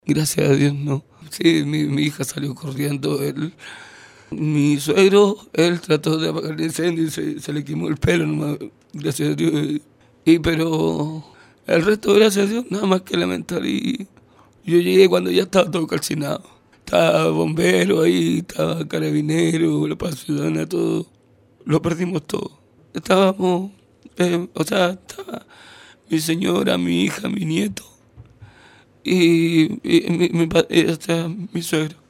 Gracias a Dios no. Sí, mi hija salió corriendo, mi suegro, él trató de apagar el incendio y se le quemó el pelo nomás, gracias a Dios. Pero el resto, gracias a Dios, nada más que lamentar. Y yo llegué cuando ya estaba todo calcinado. Estaba bombero ahí, estaba carabinero, la paz ciudadana, todo. Lo perdimos todo. Estábamos, estaba mi señora, mi hija, mi nieto y mi suegro.